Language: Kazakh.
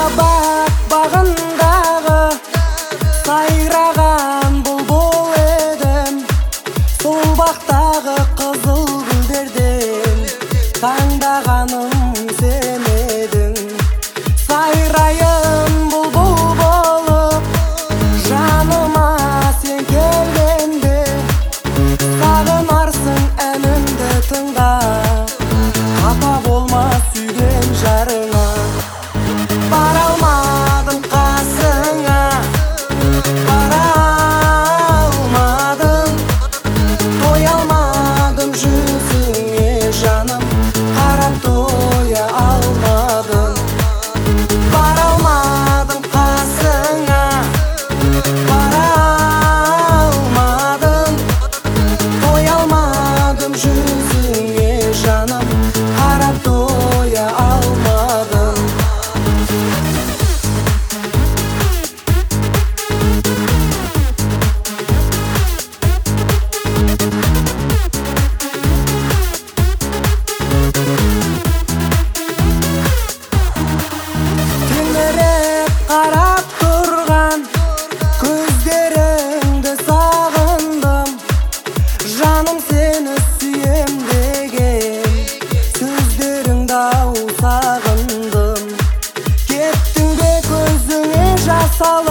махаббат багындағы сайраған бұлбұл едім. Сол бақтағы қызыл гүлдерден таңдағаным сен едің. Сайрайын бұлбұл болып жаныма сен келгенде, сағынарсың әнімді тыңда, қапа болма сүйген жарыңа. Бара алмадым қасыңа, бара алмадым, тоя алмадым жүзіңе жаным, қарап тоя алмадым. Бара алмадым қасыңа, бара алмадым, тоя алмадым жүзіңе жаным, қарап тоя алмадым. Түнеріп қарап тұрған көздеріңді сағындым. Жаным сені сүйем деген сөздеріңді ау сағындым. Кеттің бе көзіңе жас алып,